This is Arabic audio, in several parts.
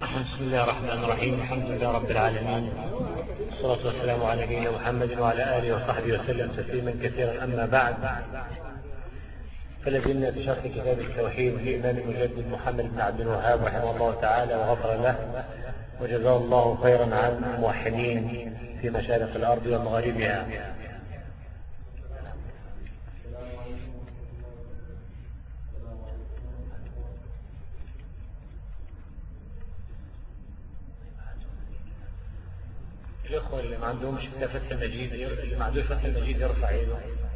بسم الله الرحمن الرحيم. الحمد لله رب العالمين، والصلاة والسلام على نبينا محمد وعلى آله وصحبه وسلم تسليما كثيرا. أما بعد، فلازلنا في شرح كتاب التوحيد للإمام المجدد محمد بن عبد الوهاب رحمه الله تعالى وغفر له وجزاه الله خيرا عن الموحدين في مشارق الأرض ومغاربها. الإخوة اللي ما عندهمش فتح المجيد، اللي ما عندوش فتح المجيد يرفع يده،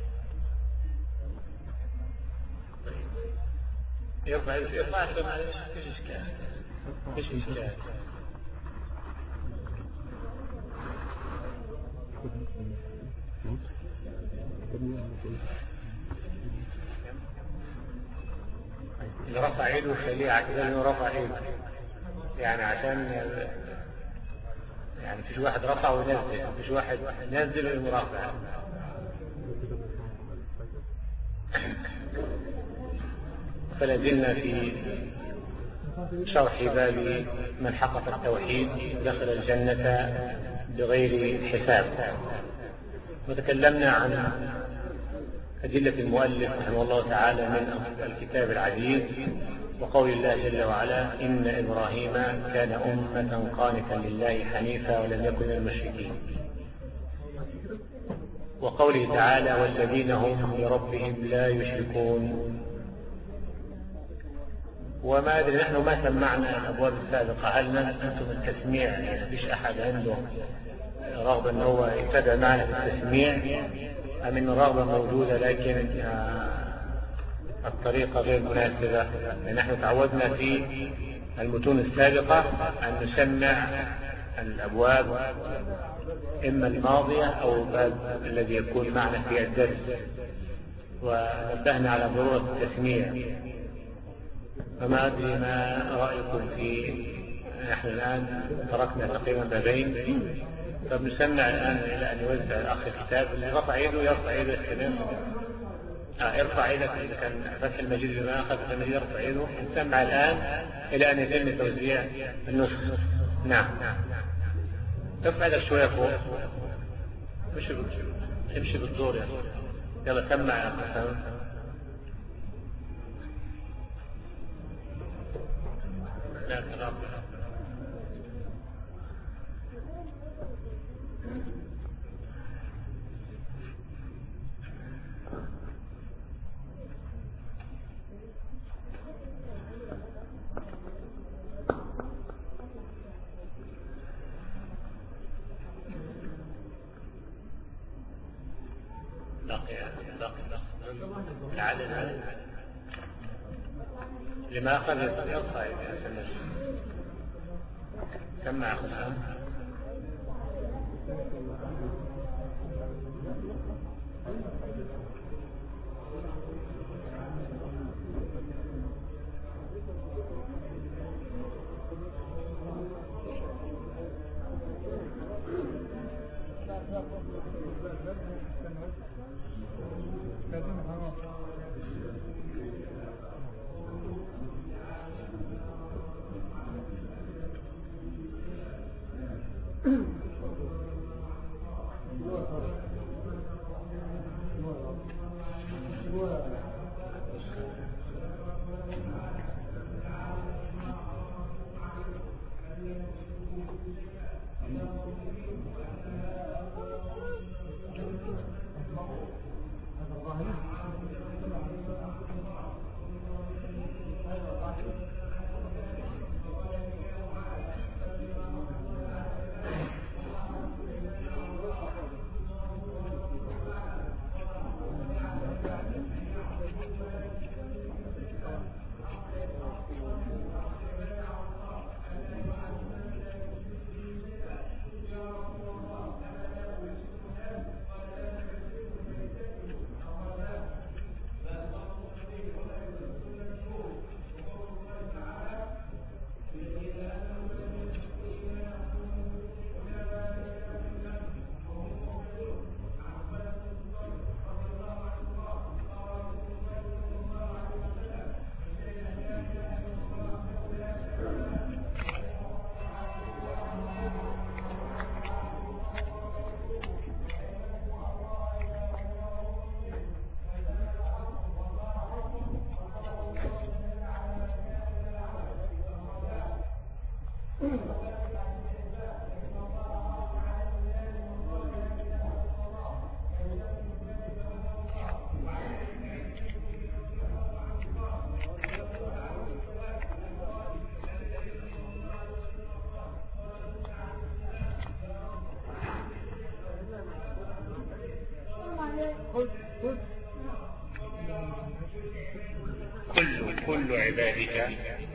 يرفع يده، معلش، مفيش إشكال. اللي رفع يده خليه عكس انه رفع يده، يعني عشان مفيش واحد رفع ونزل، مفيش واحد نزل ويرفع. فلازلنا في شرح باب من حقق التوحيد دخل الجنة بغير حساب، وتكلمنا عن أدلة المؤلف رحمه الله تعالى من الكتاب العزيز، وقول الله جل وعلا: إن إبراهيم كان أمة قانتا لله حنيفا ولم يكن من المشركين، وقوله تعالى: والذين هم لربهم لا يشركون. وما أدري نحن ما سمعنا الأبواب السابقة، هل أنتم التسميع؟ يعني مفيش أحد عنده رغبة أنه هو يتبع معنا في التسميع، أم أن الرغبة موجودة لكن الطريقة غير مناسبة؟ يعني نحن تعودنا في المتون السابقة أن نسمع الأبواب إما الماضية أو الباب الذي يكون معنا في الدرس، ونبهنا على ضرورة التسميع. فما أدري ما رأيكم في، نحن الآن تركنا تقريبا بابين، فبنسمع الآن إلى أن يوزع الأخ الكتاب. اللي رفع يده يرفع يده، يستمر. ارفع يدك إذا كان فتح المجيد بما أخذ فتح المجيد يرفع يده. نسمع الآن إلى أن يتم توزيع النسخ. نعم، ارفع يدك شوية فوق، امشي بالدور يعني. يلا سمع يا أخي. لا تغاب. العدد لما أخذ يرفع يده. سمع أخذ. عبادك.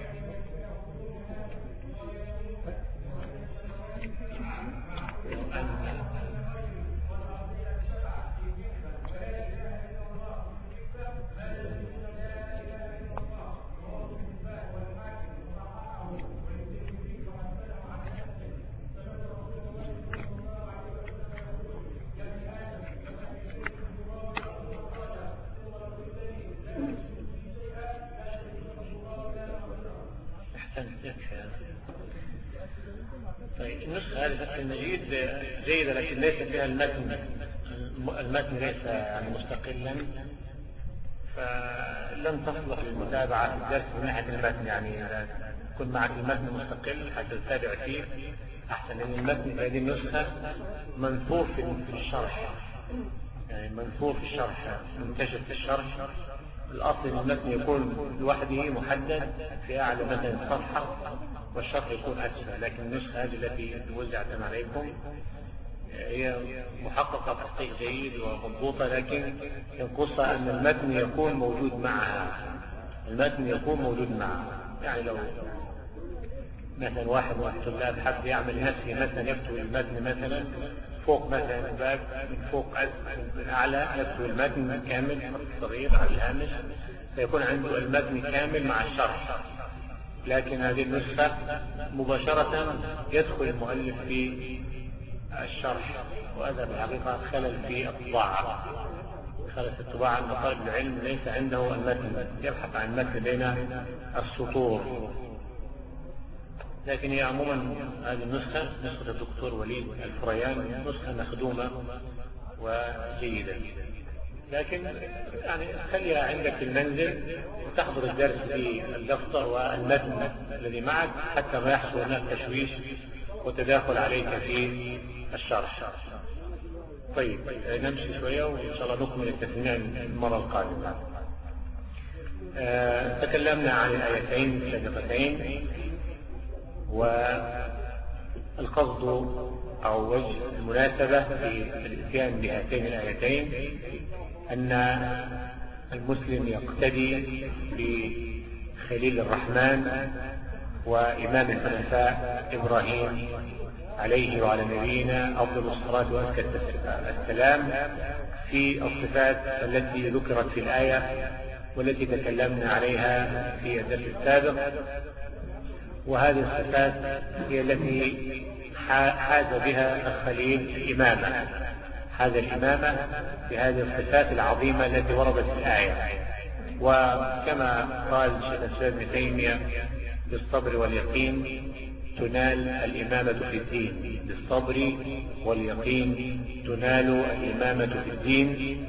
طيب النسخة هذه المجيد جيدة لكن ليس فيها المتن ليس يعني مستقلا، فلن تصلح للمتابعة في الدرس من ناحية المتن، يعني يكون معك المتن مستقل حتى تتابع فيه أحسن، لأن المتن في هذه النسخة منثور في الشرح، يعني منثور في الشرح منتشر في الشرح. الأصل أن المتن يكون لوحده محدد في أعلى مثلا الصفحة والشرح يكون أسفل، لكن النسخة هذه التي وزعت عليكم هي محققة تحقيق جيد ومضبوطة، لكن ينقصها أن المتن يكون موجود معها. المتن يكون موجود معها، يعني لو مثلا واحد من الطلاب حب يعمل لنفسه مثلا يكتب المتن مثلا فوق مثلا الباب من فوق من أعلى، يكتب المتن كامل صغير على الهامش، فيكون عنده المتن كامل مع الشرح. لكن هذه النسخة مباشرة يدخل المؤلف في الشرح، وهذا في الحقيقة خلل في الطباعة. خلل في الطباعة أن طالب العلم ليس عنده المتن، يبحث عن المتن بين السطور. لكن هي عموما هذه النسخة، نسخة الدكتور وليد الفريان، نسخة مخدومة وجيدة، لكن يعني خليها عندك في المنزل وتحضر الدرس بالدفتر والمتن الذي معك حتى ما يحصل هناك تشويش وتداخل عليك في الشرح. طيب نمشي شوية وإن شاء الله نكمل التسميع المرة القادمة. تكلمنا عن الآيتين السابقتين، والقصد أو وجه المناسبة في الاتيان بهاتين الآيتين أن المسلم يقتدي بخليل الرحمن وإمام الحنفاء إبراهيم عليه وعلى نبينا أفضل الصلاة وأزكى السلام في الصفات التي ذكرت في الآية والتي تكلمنا عليها في الدرس السابق. وهذه الصفات هي التي حاز بها الخليل الإمامة، هذا الإمامة بهذه الصفات العظيمة التي وردت في الآية. وكما قال شيخ الإسلام ابن تيمية: بالصبر واليقين تنال الإمامة في الدين، بالصبر واليقين تنال الإمامة في الدين.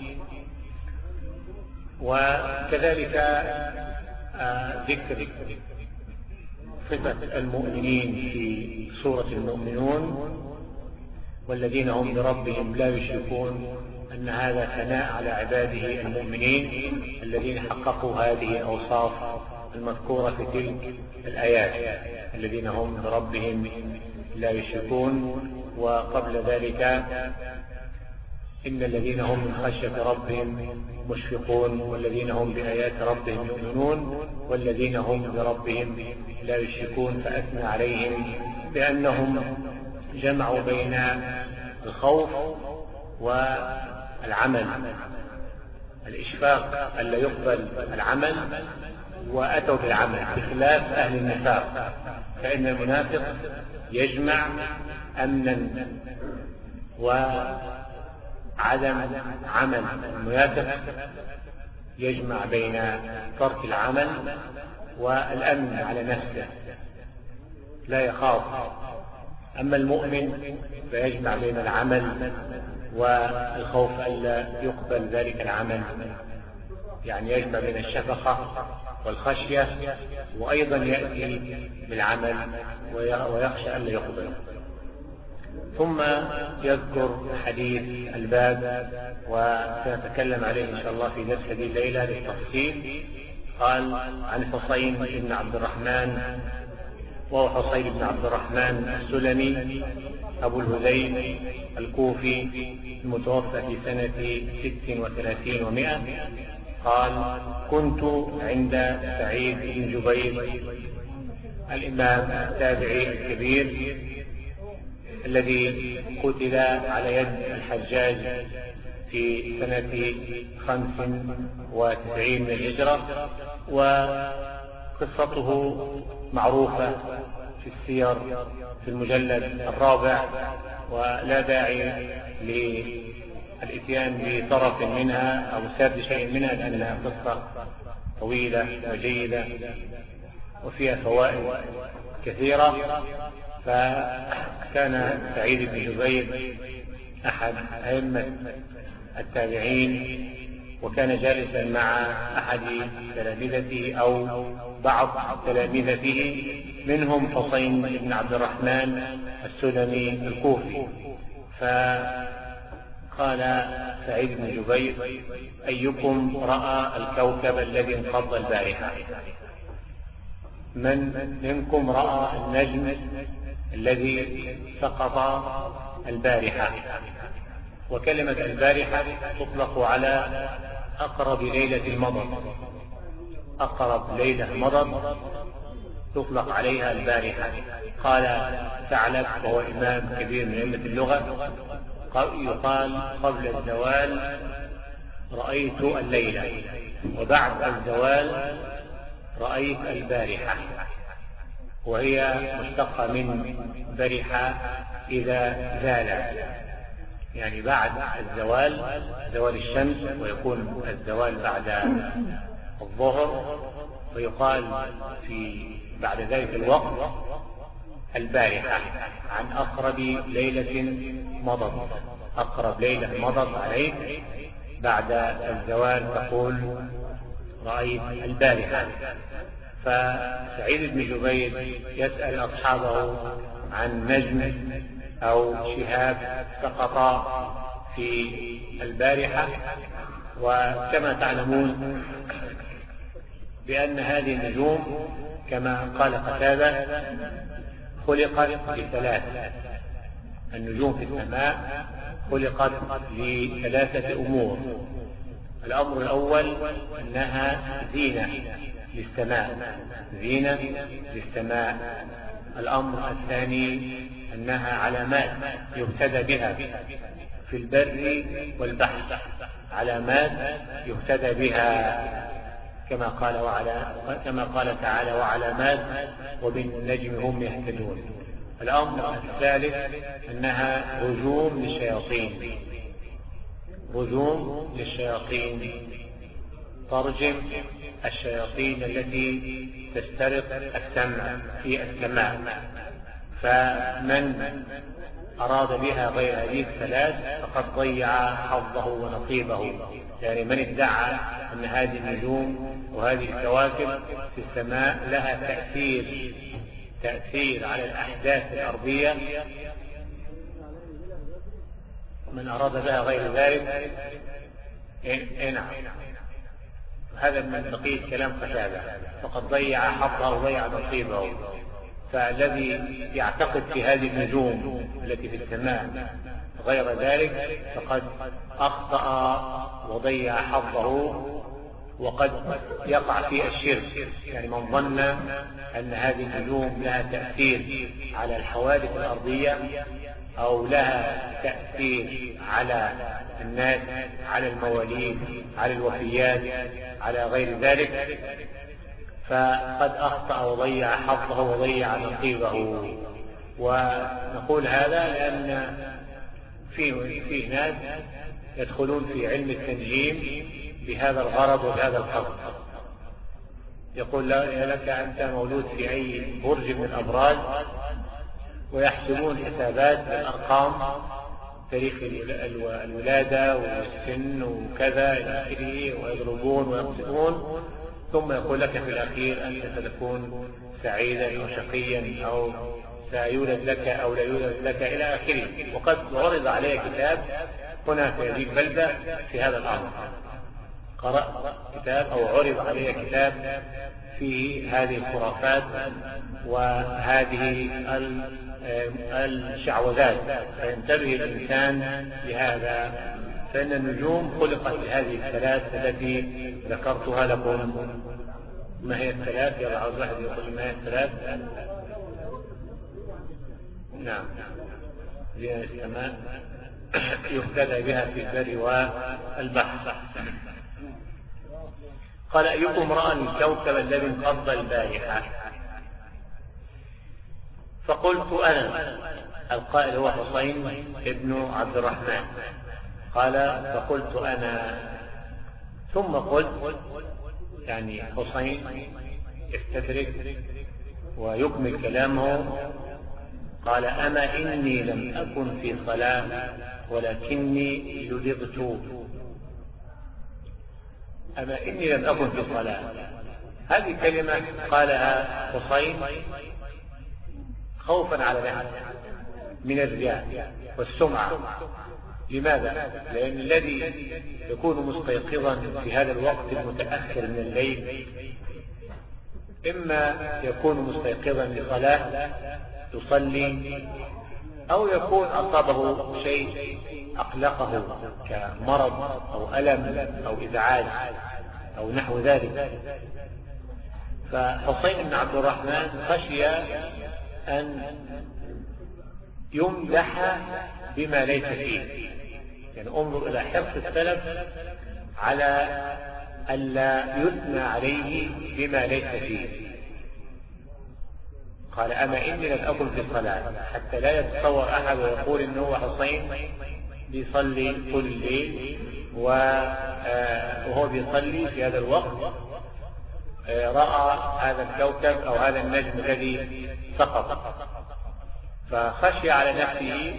وكذلك ذكر صفة المؤمنين في سورة المؤمنون: والذين هم بربهم لا يشركون، أن هذا ثناء على عباده المؤمنين الذين حققوا هذه الأوصاف المذكورة في تلك الآيات، الذين هم بربهم لا يشركون. وقبل ذلك: إن الذين هم من خشية ربهم مشفقون، والذين هم بآيات ربهم يؤمنون، والذين هم بربهم لا يشركون. فأثنى عليهم بأنهم جمعوا بين الخوف والعمل، الإشفاق ألا يقبل العمل، وأتوا بالعمل بخلاف أهل النفاق، فإن المنافق يجمع أمنا وعدم عمل. المنافق يجمع بين ترك العمل والأمن على نفسه، لا يخاف. أما المؤمن فيجمع بين العمل والخوف ألا يقبل ذلك العمل، يعني يجمع بين الشفقة والخشية، وأيضا يأتي بالعمل ويخشى ألا يقبل. ثم يذكر حديث الباب، وسنتكلم عليه إن شاء الله في درس هذه الليلة بالتفصيل. قال: عن حسين بن عبد الرحمن، وهو حسين بن عبد الرحمن السلمي أبو الهذيل الكوفي، المتوفى في سنة 36 و100، قال: كنت عند سعيد بن جبير الإمام التابعي الكبير الذي قتل على يد الحجاج في سنة 95 من الهجرة، وقصته معروفة في السير في المجلد الرابع، ولا داعي للإتيان بطرف منها أو سرد شيء منها، لأنها قصة طويلة وجيدة وفيها فوائد كثيرة. فكان سعيد بن جبير أحد أئمة التابعين، وكان جالسا مع أحد تلامذته أو بعض تلامذته، منهم حسين بن عبد الرحمن السلمي الكوفي. فقال سعيد بن جبير: أيكم رأى الكوكب الذي انقض البارحة؟ من منكم رأى النجم الذي سقط البارحة؟ وكلمة البارحة تطلق على أقرب ليلة المضر، أقرب ليلة مضر تطلق عليها البارحة. قال ثعلب وهو إمام كبير من أئمة اللغة: يقال قبل الزوال رأيت الليلة، وبعد الزوال رأيت البارحة، وهي مشتقة من برحة إذا زال، يعني بعد الزوال، زوال الشمس، ويكون الزوال بعد الظهر، ويقال في بعد ذلك الوقت البارحة عن أقرب ليلة مضت، أقرب ليلة مضت عليك بعد الزوال تقول رأيت البارحة. فسعيد بن جبير يسأل أصحابه عن نجم أو شهاب سقط في البارحة، وكما تعلمون بأن هذه النجوم كما قال قتادة خلقت لثلاث، النجوم في السماء خلقت لثلاثة أمور. الأمر الأول أنها زينة للسماء، زينة للسماء. الأمر الثاني أنها علامات يهتدى بها في البر والبحر، علامات يهتدى بها كما قال تعالى: وعلامات وبالنجم هم يهتدون. الأمر الثالث أنها رجوم للشياطين، رجوم للشياطين، ترجم الشياطين التي تسترق السمع في السماء. فمن أراد بها غير هذه الثلاث فقد ضيع حظه ونصيبه. يعني من ادعى أن هذه النجوم وهذه الكواكب في السماء لها تأثير على الأحداث الأرضية، من أراد بها غير ذلك نعم، هذا من بقية كلام قتادة، فقد ضيع حظه وضيع نصيبه. فالذي يعتقد في هذه النجوم التي في السماء غير ذلك فقد أخطأ وضيع حظه، وقد يقع في الشرك. يعني من ظن أن هذه النجوم لها تأثير على الحوادث الأرضية أو لها تأثير على الناس، على المواليد، على الوفيات، على غير ذلك، فقد أخطأ وضيع حظه وضيع نصيبه. ونقول هذا لأن فيه ناس يدخلون في علم التنجيم بهذا الغرض وبهذا القصد. يقول لك أنت مولود في أي برج من الأبراج، ويحسبون حسابات الأرقام، تاريخ الولادة والسن وكذا إلى آخره، ويضربون ويقسمون، ثم يقول لك في الأخير أنت ستكون سعيدا وشقيا، أو سيولد لك أو لا يولد لك إلى آخره. وقد عرض علي كتاب هنا في هذه البلدة في هذا الأمر، قرأت كتاب أو عرض علي كتاب في هذه الخرافات وهذه الشعوذات، فينتبه الإنسان لهذا فإن النجوم خلقت لهذه الثلاث التي ذكرتها لكم. ما هي الثلاث؟ يلا عاوز واحد يقول ما هي الثلاث. نعم، زينة السماء يهتدى بها في البر والبحر. قال أيكم رأى الكوكب الذي انقض البارحة؟ فقلت أنا. القائل هو حسين ابن عبد الرحمن. قال فقلت أنا، ثم قلت، يعني حسين يستدرك ويكمل كلامه. قال أما إني لم أكن في صلاة ولكني لدغت. أما إني لم أكن في صلاة، هذه كلمة قالها حسين خوفا على نفسه من الرياء والسمعة. لماذا؟ لأن الذي يكون مستيقظا في هذا الوقت المتأخر من الليل إما يكون مستيقظا لصلاة يصلي، أو يكون أصابه شيء أقلقه كمرض أو ألم أو إزعاج أو نحو ذلك. فحسين بن عبد الرحمن خشي أن يمدح بما ليس فيه. يعني انظر إلى حرص السلف على ألا يثنى عليه بما ليس فيه. قال أما إني لم أكن في الصلاة، حتى لا يتصور أحد ويقول إنه حسين بيصلي طول الليل وهو بيصلي في هذا الوقت رأى هذا الكوكب أو هذا النجم الذي سقط. فخشي على نفسه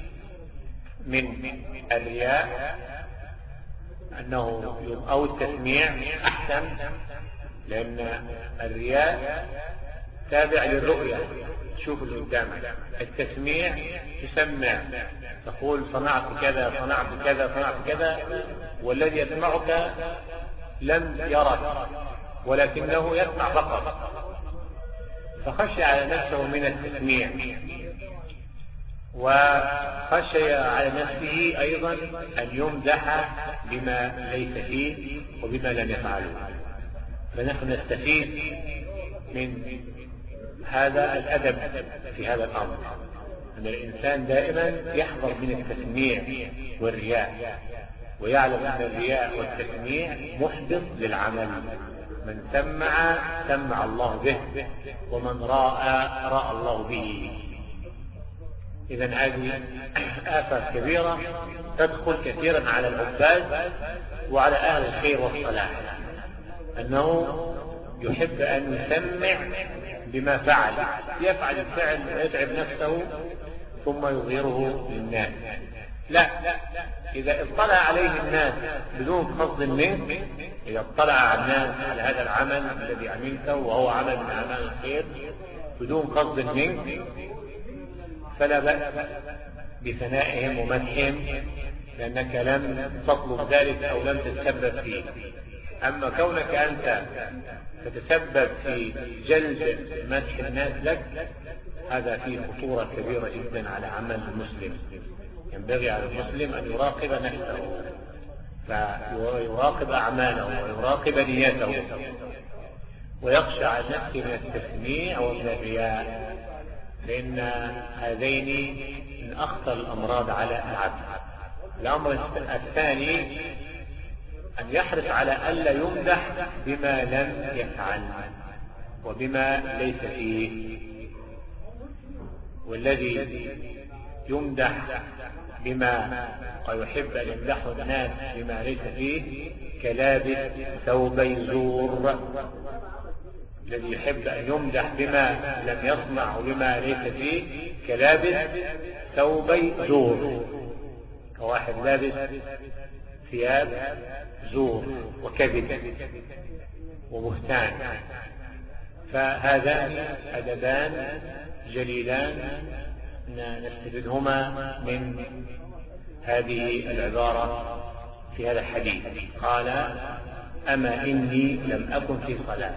من الرياء أنه أو التسميع أحسن، لأن الرياء تابع للرؤية، تشوف اللي قدامك. التسميع تسمع، تقول صنعت كذا صنعت كذا صنعت كذا، والذي يسمعك لم يرك ولكنه يسمع فقط. فخشي على نفسه من التسميع، وخشي على نفسه أيضا أن يمدح بما ليس فيه وبما لم يفعله. فنحن نستفيد من هذا الأدب في هذا الأمر، أن الإنسان دائما يحذر من التسميع والرياء، ويعلم أن الرياء والتسميع محبط للعمل. من سمع الله به، ومن راى الله به. إذن هذه آفة كبيرة تدخل كثيرا على العباد وعلى أهل الخير والصلاح، أنه يحب أن يسمع بما فعل، يفعل الفعل ويتعب نفسه ثم يظهره للناس. لا، إذا اطلع عليه الناس بدون قصد منه، إذا اطلع على الناس على هذا العمل الذي عملته وهو عمل من أعمال الخير بدون قصد منه، فلا بأس بثنائهم ومدحهم، لأنك لم تطلب ذلك أو لم تتسبب فيه. أما كونك أنت تتسبب في جلب مدح الناس لك، هذا فيه خطورة كبيرة جدا على عمل المسلم. ينبغي على المسلم أن يراقب نفسه، فيراقب أعماله ويراقب نيته، ويخشى على نفسه من التسميع ومن الرياء، لأن هذين من أخطر الأمراض على العبد. الأمر الثاني أن يحرص على ألا يمدح بما لم يفعل وبما ليس فيه. والذي يمدح بما ويحب أن يمدحه الناس بما ليس فيه كلابس ثوبي زور. الذي يحب أن يمدح بما لم يصنع وبما ليس فيه كلابس ثوبي زور، كواحد لابس ثياب زور وكذب وبهتان. فهذان أدبان جليلان نستفيدهما من هذه العبارة في هذا الحديث. قال أما إني لم أكن في صلاة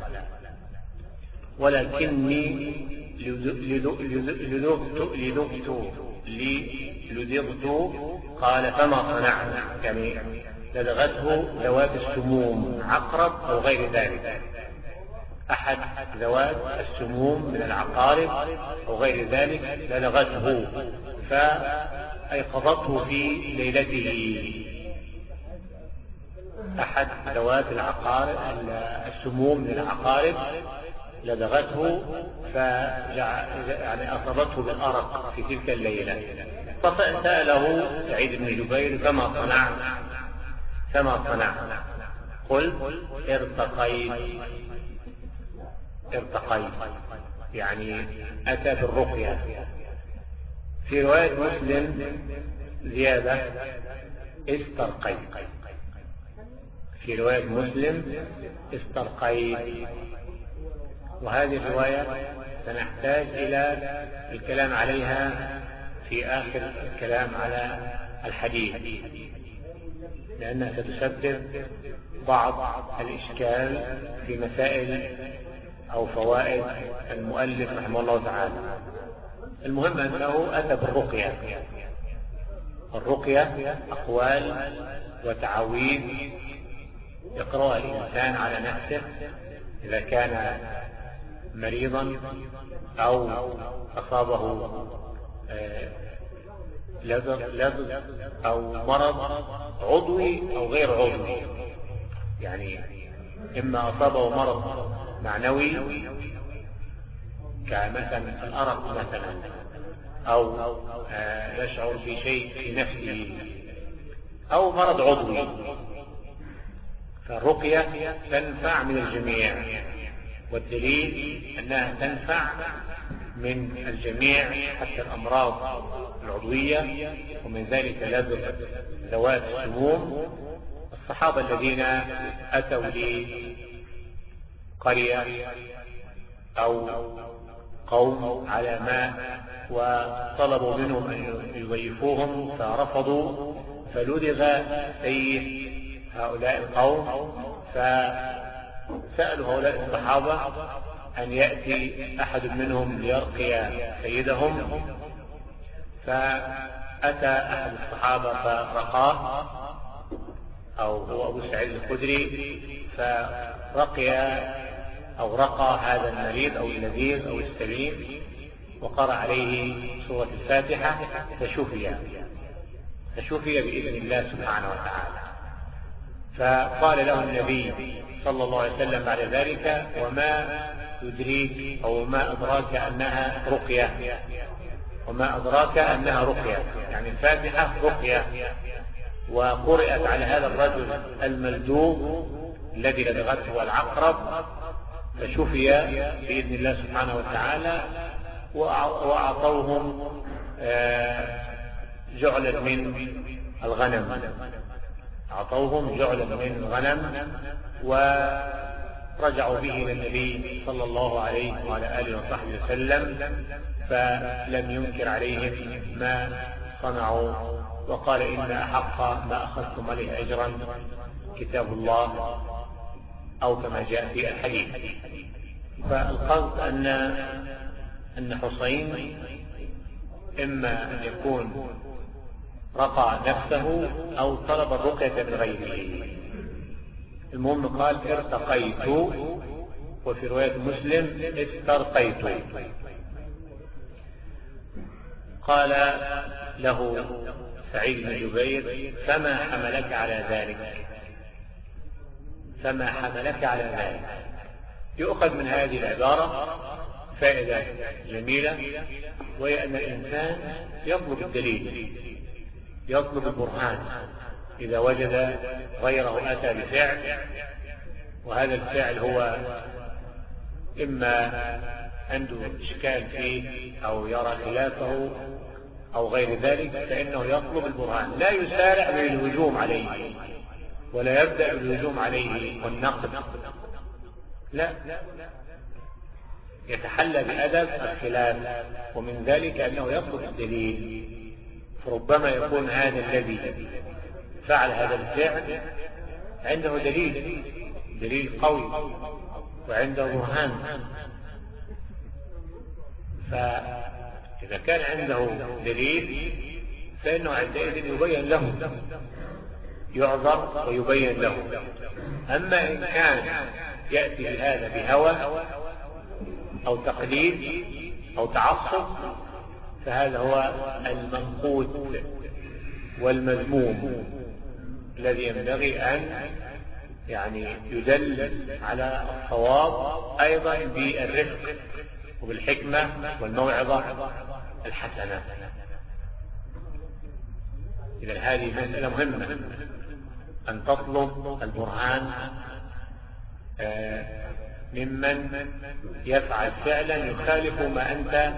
لدغت قال فما صنعنا، يعني لدغته ذوات السموم، عقرب أو غير ذلك، أحد ذوات السموم من العقارب أو غير ذلك لدغته فأيقظته في ليلته. أحد ذوات العقارب السموم من العقارب لدغته يعني أصابته بالأرق في تلك الليلة، فسأله سعيد بن جبير فما صنع؟ قل ارتقيت، يعني أتى بالرقية. في رواية مسلم زيادة استرقيت، في رواية مسلم استرقيت، وهذه الرواية سنحتاج إلى الكلام عليها في آخر الكلام على الحديث، لأنها ستسبب بعض الإشكال في مسائل أو فوائد المؤلف رحمه الله تعالى. المهم أنه أتى بالرقية. الرقية أقوال وتعاويذ يقرأها الإنسان على نفسه إذا كان مريضا أو أصابه لدغ أو مرض عضوي أو غير عضوي، يعني إما أصابه مرض معنوي كمثلا الأرق مثلا، أو يشعر بشيء في نفسه، أو مرض عضوي، فالرقية تنفع من الجميع، والدليل أنها تنفع من الجميع حتى الأمراض العضوية، ومن ذلك لدغ ذوات السموم. الصحابة الذين أتوا لقرية أو قوم على ماء وطلبوا منهم أن يضيفوهم فرفضوا، فلدغ سيد هؤلاء القوم، فسألوا هؤلاء الصحابة أن يأتي أحد منهم ليرقي سيدهم، فأتى أحد الصحابة فرقاه، أو هو أبو سعيد الخدري، رقى هذا المريض أو اللذيذ أو السليم، وقرأ عليه سورة الفاتحة فشفي بإذن الله سبحانه وتعالى. فقال له النبي صلى الله عليه وسلم بعد ذلك: وما يدريك أو ما أدراك أنها رقية؟ وما أدراك أنها رقية، يعني الفاتحة رقية، وقرأت على هذا الرجل الملدوغ الذي لدغته العقرب فشفي بإذن الله سبحانه وتعالى، وأعطوهم جعلا من الغنم، أعطوهم جعلا من الغنم، ورجعوا به إلى النبي صلى الله عليه وعلى آله وصحبه وسلم، فلم ينكر عليهم ما صنعوا، وقال: إن أحق ما أخذتم عليه أجرا كتاب الله، أو كما جاء في الحديث. فالقصد أن حسين إما أن يكون رقى نفسه أو طلب الرقية من غيره. المهم قال: ارتقيت، وفي رواية مسلم استرقيت. قال له سعيد بن جبير: فما حملك على ذلك؟ فما حملك على ذلك؟ يؤخذ من هذه العبارة فائدة جميلة، وهي أن الإنسان يطلب الدليل، يطلب البرهان إذا وجد غيره أتى بفعل، وهذا الفعل هو إما عنده إشكال فيه أو يرى خلافه أو غير ذلك، فإنه يطلب البرهان، لا يسارع بالهجوم عليه ولا يبدأ بالهجوم عليه والنقد، لا، يتحلى بأدب الخلاف، ومن ذلك أنه يطلب الدليل. فربما يكون هذا الذي فعل هذا الفعل عنده دليل قوي وعنده برهان، إذا كان عنده دليل فإنه عندئذ يبين له، يعذر ويبين له. أما إن كان يأتي بهذا بهوى أو تقليد أو تعصب فهذا هو المنقوص والمذموم الذي ينبغي أن يدل على الصواب أيضا بالرفق وبالحكمة والموعظة الحسنة. إذن هذه مسألة مهمة أن تطلب البرهان ممن يفعل فعلا يخالف ما أنت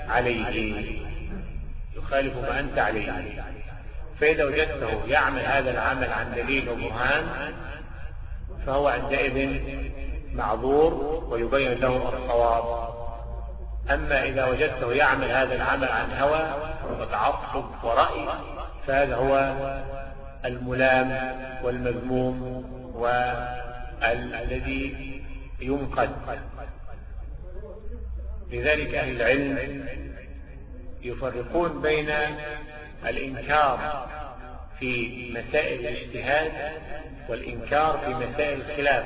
عليه، فإذا وجدته يعمل هذا العمل عن دليل وبرهان فهو عندئذ معذور ويبين له الصواب. أما إذا وجدته يعمل هذا العمل عن هوى وتعصب ورأي فهذا هو الملام والمذموم والذي ينقد. لذلك أهل العلم يفرقون بين الإنكار في مسائل الاجتهاد والإنكار في مسائل الخلاف.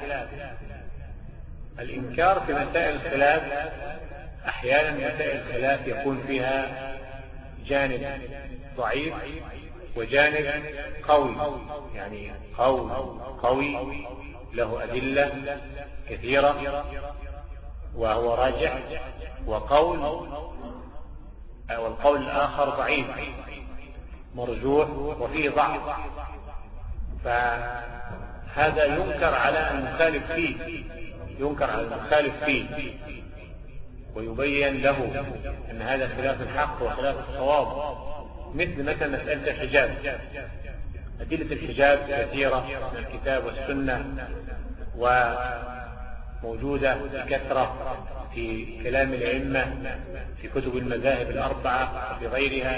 الإنكار في مسائل الخلاف أحيانا مسائل الخلاف يكون فيها جانب ضعيف وجانب قوي، قول قوي له أدلة كثيرة وهو راجح، والقول الآخر ضعيف مرجوح وفيه ضعف، فهذا ينكر على المخالف فيه ويبين له أن هذا خلاف الحق وخلاف الصواب. مثلا مسألة الحجاب، أدلة الحجاب كثيرة من الكتاب والسنة وموجودة بكثرة في كلام الأئمة في كتب المذاهب الأربعة وفي غيرها،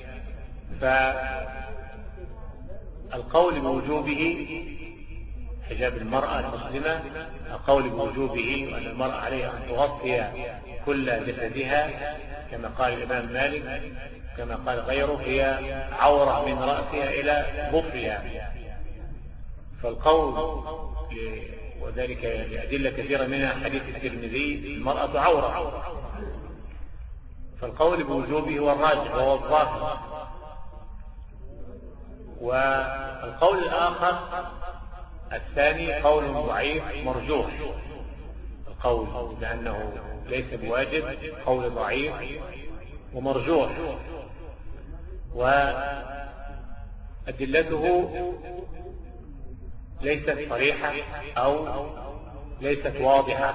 فالقول بوجوبه حجاب المرأة المسلمة، القول بوجوبه وأن المرأة عليها أن تغطي كل جسدها كما قال الإمام مالك كما قال غيره هي عورة من رأسها إلى ظفرها، فالقول وذلك لأدلة كثيرة منها حديث الترمذي المرأة عورة، فالقول بوجوبه هو الراجح وهو الظاهر. والقول الآخر الثاني قول ضعيف مرجوح، القول بأنه ليس بواجب قول ضعيف ومرجوح، وأدلته ليست صريحة أو ليست واضحة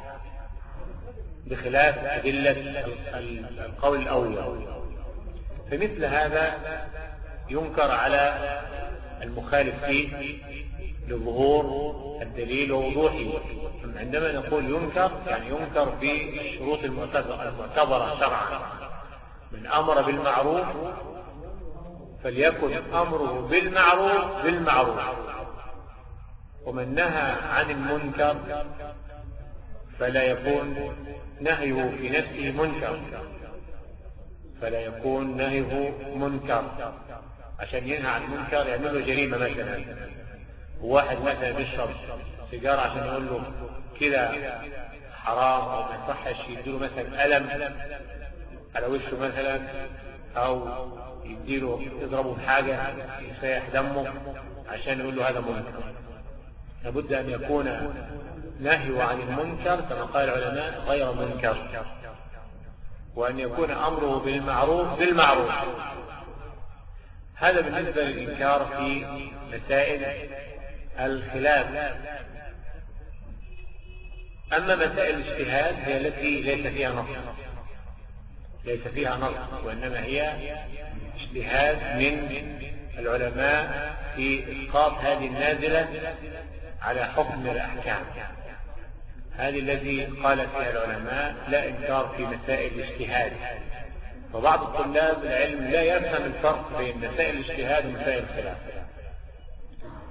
بخلاف أدلة القول الأول. فمثل هذا ينكر على المخالف فيه لظهور الدليل ووضوحه. عندما نقول ينكر ينكر بالشروط المعتبرة شرعا، من أمر بالمعروف فليكن أمره بالمعروف، ومن نهى عن المنكر فلا يكون نهيه في نفسه منكر، عشان ينهى عن المنكر يعمل له جريمة. مثلا واحد مثلا بيشرب سيجارة عشان يقول له كده حرام أو ما يصحش، يديله مثلا ألم على وشه مثلا، أو يضربه بحاجة يسيح دمه عشان يقول له هذا منكر. لابد أن يكون نهيه عن المنكر كما قال العلماء غير منكر، وأن يكون أمره بالمعروف. هذا بالنسبة للإنكار في مسائل الخلاف. أما مسائل الاجتهاد هي التي ليس فيها نص، وإنما هي اجتهاد من العلماء في إسقاط هذه النازلة على حكم الأحكام. هذه الذي قال فيها العلماء لا إنكار في مسائل الاجتهاد. وبعض الطلاب العلم لا يفهم الفرق بين مسائل الاجتهاد ومسائل الخلاف.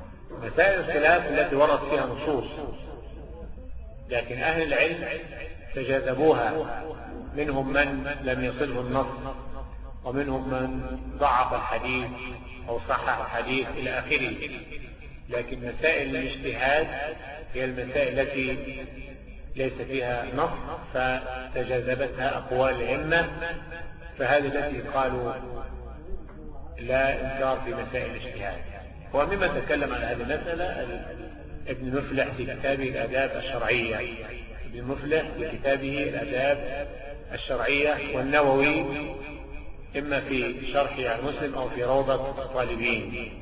مسائل الخلاف التي ورد فيها نصوص، لكن أهل العلم تجاذبوها، منهم من لم يصله النص، ومنهم من ضعف الحديث أو صحح الحديث إلى آخره. لكن مسائل الاجتهاد هي المسائل التي ليس فيها نص فتجاذبتها أقوال الأئمة، فهذه التي قالوا لا إنكار في مسائل الاجتهاد. ومما تكلم عن هذه المسألة ابن مفلح في كتابه الآداب الشرعية، ابن مفلح في كتابه الآداب الشرعية، والنووي إما في شرح عن مسلم أو في روضة الطالبين.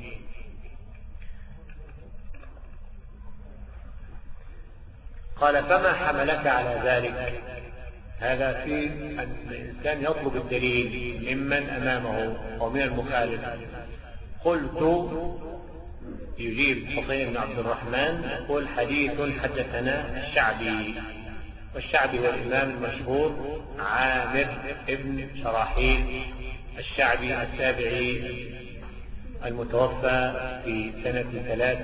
قال فما حملك على ذلك؟ هذا في أن الإنسان يطلب الدليل ممن أمامه أو من المخالف. قلت، يجيب حسين بن عبد الرحمن يقول حديث حدثنا الشعبي، والشعبي هو الإمام المشهور عامر ابن شراحيل الشعبي التابعي المتوفى في سنة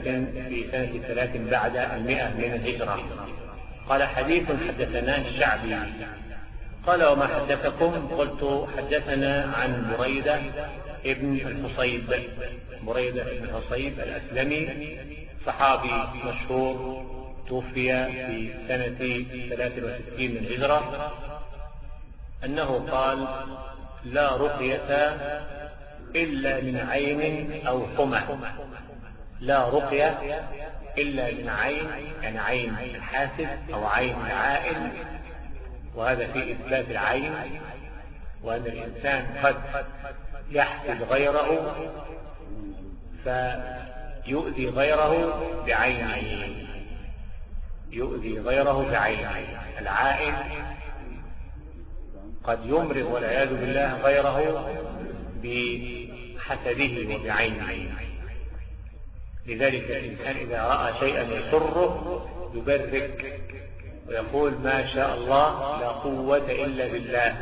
3 بعد 100 من الهجرة. قال حديث حدثنا الشعبي. قال وما حدثكم؟ قلت حدثنا عن بريدة ابن الحصيب، بريدة ابن الحصيب الأسلمي صحابي مشهور توفي في سنة 63 من الهجرة، أنه قال لا رقية إلا من عين أو حمى. لا رقية إلا من عين، يعني عين الحاسد أو عين العائل، وهذا في إثبات العين، وأن الإنسان قد يحسد غيره فيؤذي غيره بعينه، يؤذي غيره بعينه. العائن قد يمرض والعياذ بالله غيره بحسده وبعينه. لذلك الإنسان إذا رأى شيئا يسره يبرك ويقول ما شاء الله لا قوة إلا بالله.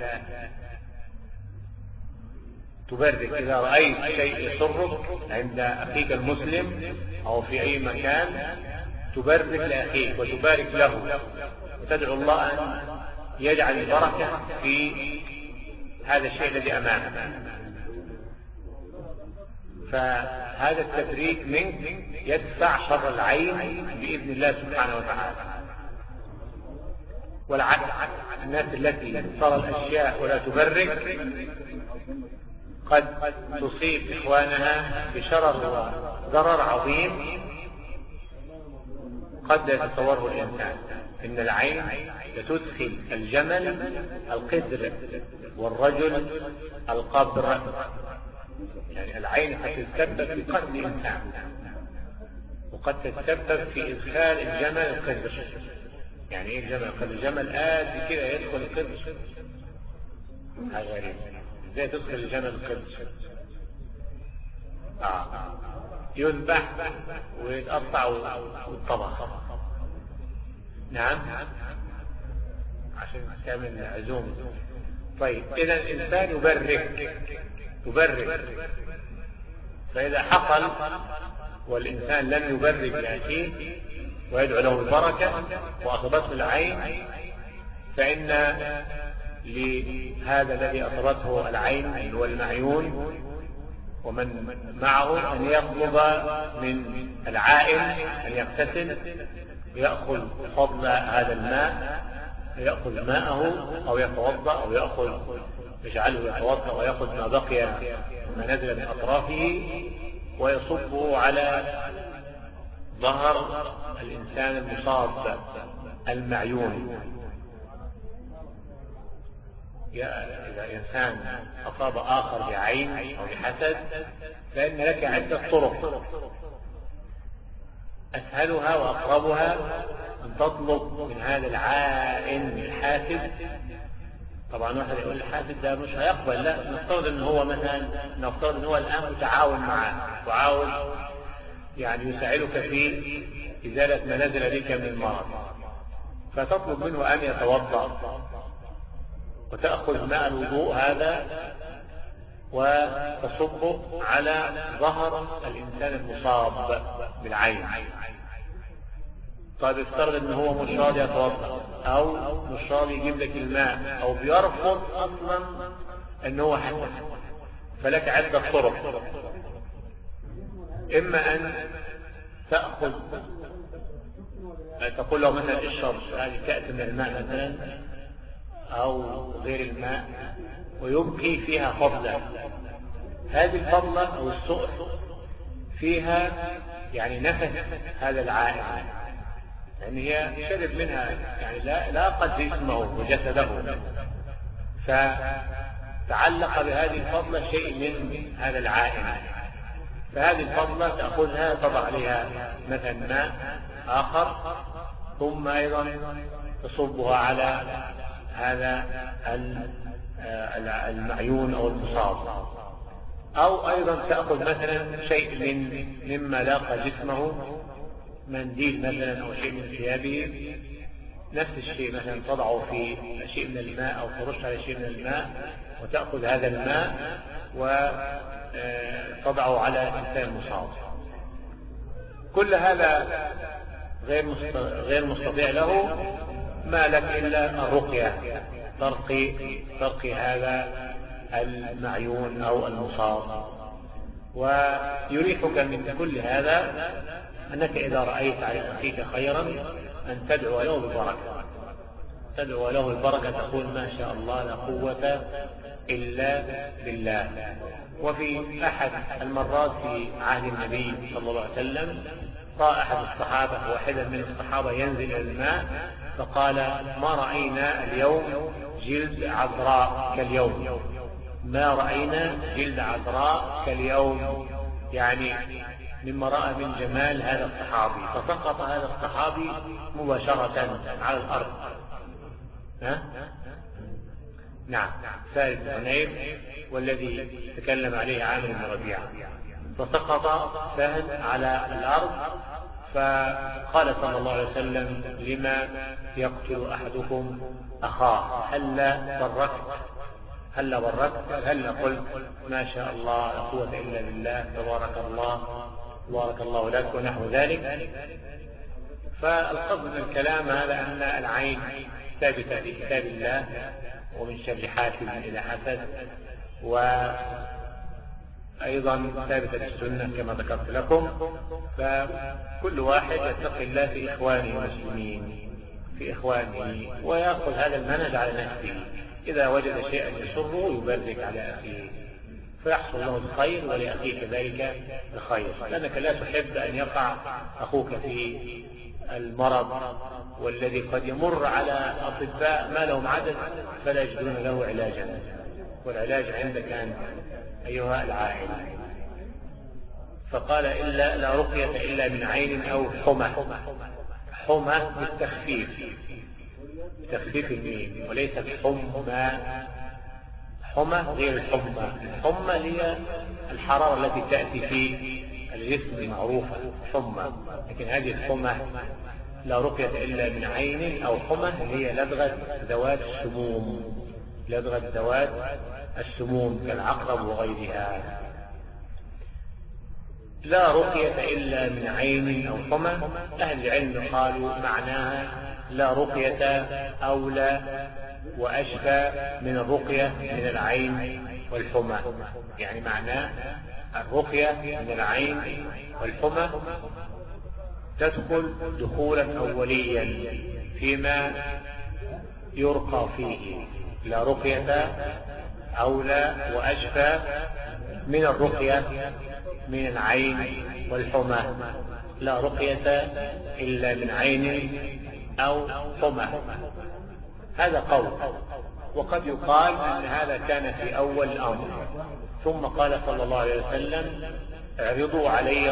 تبرك إذا رأيت شيء يسرك عند أخيك المسلم أو في أي مكان، تبرك لأخيك وتبارك له وتدعو الله أن يجعل البركة في هذا الشيء الذي أمامك. فهذا التبريك منك يدفع شر العين بإذن الله سبحانه وتعالى. والعكس، الناس التي ترى الأشياء ولا تبرك قد تصيب إخوانها بشرر وضرر عظيم قد يتصوره الإنسان. إن العين لتدخل الجمل القدر والرجل القبر، يعني العين قد تتسبب في قتل إنسان، وقد تتسبب في إدخال الجمل القدر. يعني إيه الجمل القدر؟ الجمل كده يدخل القدر، هذا غريب. إزاي تدخل الجمل القدر؟ يذبح ويتقطع ويطبخ. نعم، عشان تعمل عزوم. طيب إذا الإنسان يبرك، فإذا حصل والإنسان لم يبرك لأخيه ويدعو له البركة وأصابته العين، فإن لهذا الذي أصابته العين هو المعيون ومن معه أن يطلب من العائل أن يغتسل ويأخذ فضل هذا الماء، يأخذ ماءه أو يتوضأ أو يجعله يتوضأ ويأخذ ما بقي ما نزل من أطرافه ويصبه على ظهر الإنسان المصاب المعيون. إذا إنسان أصاب آخر بعين أو بحسد فإن لك عدة طرق، أسهلها وأقربها أن تطلب من هذا العائن الحاسد. طبعا واحد يقول الحاسد ده مش هيقبل، لا، نفترض ان هو مثلا الآن متعاون معه وعاون يعني يساعدك في إزالة ما نزل بك من المرض، فتطلب منه أن يتوضأ وتأخذ ماء الوضوء هذا وتصبه على ظهر الإنسان المصاب بالعين. طيب افترض ان هو مش راضي يتوضا او مش راضي يجيب لك الماء او بيرفض اصلا ان هو حدث، فلك عدة طرق. اما ان تأخذ تقول له مثلا اشرب هذه كأس من الماء مثلا او غير الماء ويبقي فيها فضلة، هذه الفضلة او السؤر فيها يعني نفس هذا العائل، يعني هي شرب منها يعني لا قد جسمه وجسده، فتعلق بهذه الفضلة شيء من هذا العائل، فهذه الفضلة تأخذها تضع عليها مثلا ماء آخر ثم أيضا تصبها على هذا المعيون أو المصاب، أو أيضا تأخذ مثلا شيء مما لاقى جسمه، منديل مثلا أو شيء من ثيابه، نفس الشيء مثلا تضعه في شيء من الماء أو ترش على شيء من الماء وتأخذ هذا الماء وتضعه على الإنسان المصاب. كل هذا غير مستطيع له، ما لك إلا الرقية ترقي هذا المعيون أو المصاب. ويريحك من كل هذا أنك إذا رأيت على أخيك خيرا أن تدعو له بالبركة، تدعو له البركة، تقول ما شاء الله لا قوة إلا بالله. وفي أحد المرات في عهد النبي صلى الله عليه وسلم رأى أحد الصحابة واحدا من الصحابة ينزل إلى الماء فقال ما رأينا اليوم جلد عذراء كاليوم، ما رأينا جلد عذراء كاليوم، يعني مما رأى من جمال هذا الصحابي، فسقط هذا الصحابي مباشرة على الأرض. نعم، سالم بن حنيف والذي تكلم عليه عامر بن ربيعة، فسقط سهل على الأرض، فقال صلى الله عليه وسلم لما يقتل أحدكم أخاه هل بركت هل قلت ما شاء الله لا قوة إلا بالله تبارك الله لك ونحو ذلك. فالقصد من الكلام هذا أن العين ثابتة في كتاب الله ومن شر حاسد إلى حسد، وأيضا ثابتة في السنة كما ذكرت لكم. فكل واحد يتقي الله في إخوانه المسلمين في إخوانه ويأخذ هذا المنهج على نفسه، إذا وجد شيئا يسره يبارك على أخيه فيحصل له الخير ولأخيه كذلك الخير، لأنك لا تحب أن يقع أخوك في المرض والذي قد يمر على أطباء ما لهم عدد فلا يجدون له علاجا، والعلاج عندك أنت أيها العائل. فقال إلا لا رقية إلا من عين أو حمى بالتخفيف، تخفيف الميم وليس حمى غير الحمى هي الحرارة التي تأتي في الجسم معروفة حمى، لكن هذه الحمى لا رقية إلا من عين أو حمى هي لدغة ذوات السموم كالعقرب وغيرها. لا رقية إلا من عين أو حمى، أهل العلم قالوا معناها لا رقية أولى وأشفى من الرقية من العين والحمى، يعني معناه الرقية من العين والحمى تدخل دخولا أوليا فيما يرقى فيه، لا رقية أولى وأشفى من الرقية من العين والحمى، لا رقية إلا من عين أو حمى. هذا قول، وقد يقال أن هذا كان في أول الأمر، ثم قال صلى الله عليه وسلم اعرضوا علي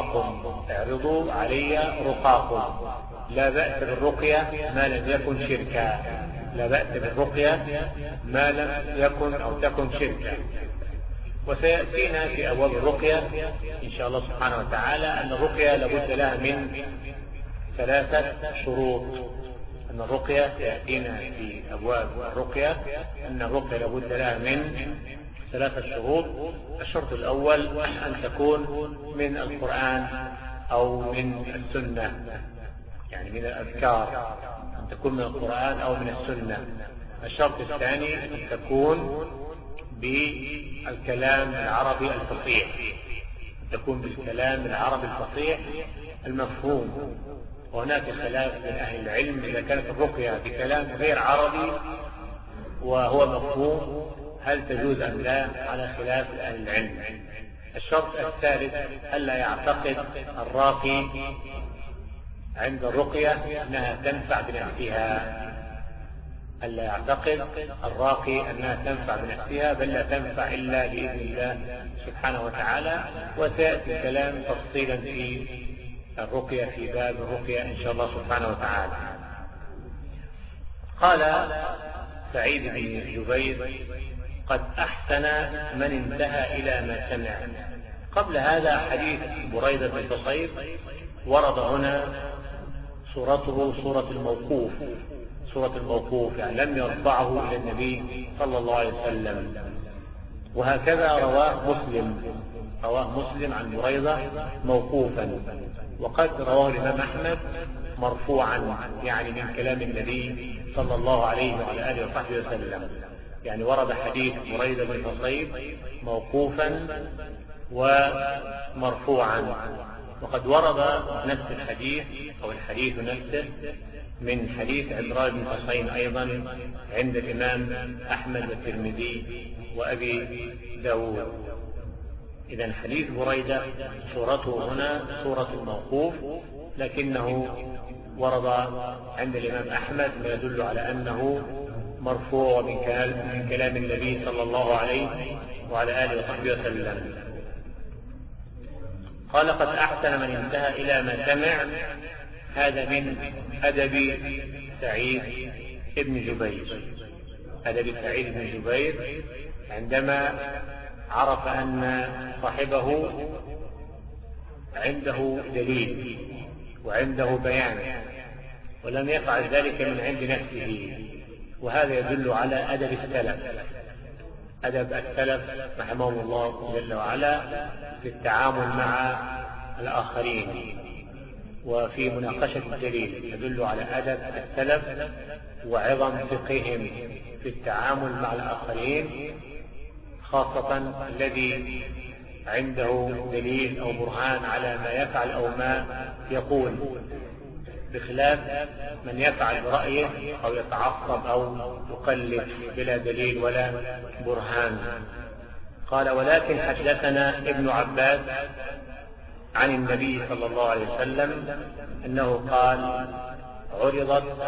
رقاكم، لا بأس بالرقية ما لم يكن شركا، لا بأس بالرقية ما لم يكن أو تكن شركا. وسيأتينا في أبواب الرقية إن شاء الله سبحانه وتعالى أن الرقية لابد لها من 3 شروط، أن الرقية سيأتينا في أبواب الرقية أن الرقية لابد لها من 3 شروط. الشرط الأول أن تكون من القرآن أو من السنة، يعني من الأذكار أن تكون من القرآن أو من السنة. الشرط الثاني أن تكون بالكلام العربي الفصيح، تكون بالكلام العربي الفصيح المفهوم. وهناك خلاف من أهل العلم إذا كانت الرقية بكلام غير عربي وهو مفهوم هل تجوز أم لا، على خلاف أهل العلم. الشرط الثالث ألا يعتقد الراقي عند الرقية أنها تنفع بنفسها، ألا يعتقد الراقي أنها تنفع بنفسها، بل لا تنفع إلا بإذن الله سبحانه وتعالى. وسيأتي الكلام تفصيلا في الرقية في باب الرقية إن شاء الله سبحانه وتعالى. قال سعيد بن جبير: قد أحسن من انتهى إلى ما سمع. قبل هذا حديث بريدة بن الحصيب ورد هنا صورته صورة الموقوف، يعني لم يرفعه إلى النبي صلى الله عليه وسلم. وهكذا رواه مسلم عن بريدة موقوفا، وقد رواه الإمام أحمد مرفوعا، يعني من كلام النبي صلى الله عليه وعلى آله وصحبه وسلم. يعني ورد حديث بريدة بن الحصيب موقوفا ومرفوعا، وقد ورد نفس الحديث أو الحديث نفسه من حديث عمران بن حسين أيضا عند الإمام أحمد والترمذي وأبي داود. إذن حديث بريدة صورته هنا صورة الموقوف، لكنه ورد عند الإمام أحمد ما يدل على أنه مرفوع من كلام النبي صلى الله عليه وعلى آله وصحبه وسلم. قال: قد أحسن من انتهى إلى ما سمع. هذا من أدب سعيد بن جبير، عندما عرف أن صاحبه عنده دليل وعنده بيان، ولم يفعل ذلك من عند نفسه. وهذا يدل على أدب السلف رحمهم الله جل وعلا في التعامل مع الآخرين وفي مناقشة الدليل، يدل على أدب السلف وعظم فقههم في التعامل مع الآخرين، خاصة الذي عنده دليل أو برهان على ما يفعل أو ما يقول، بخلاف من يفعل برأيه أو يتعصب أو يقلد بلا دليل ولا برهان. قال: ولكن حدثنا ابن عباس عن النبي صلى الله عليه وسلم أنه قال: عرضت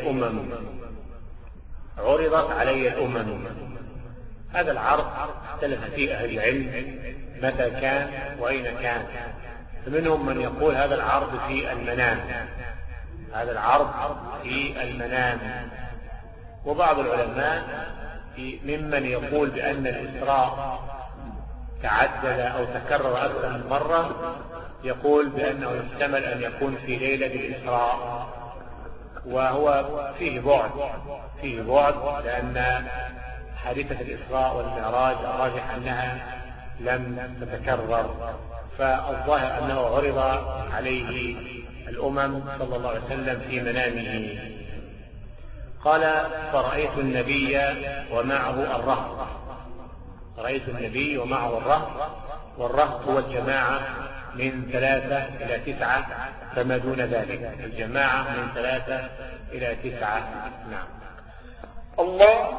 علي الأمم. هذا العرض اختلف فيه أهل العلم متى كان وأين كان، فمنهم من يقول هذا العرض في المنام، وبعض العلماء ممن يقول بأن الإسراء تعدد أو تكرر أكثر من مرة، يقول بأنه يحتمل أن يكون في ليلة الإسراء، وهو فيه بعد لأن حادثة الإسراء والمعراج الراجح أنها لم تتكرر، فالظاهر أنه عرض عليه الأمم صلى الله عليه وسلم في منامه. قال: فرأيت النبي ومعه الرهط، والرهط هو الجماعة من 3 إلى 9 فما دون ذلك، الجماعة من 3 إلى 9. نعم. الله.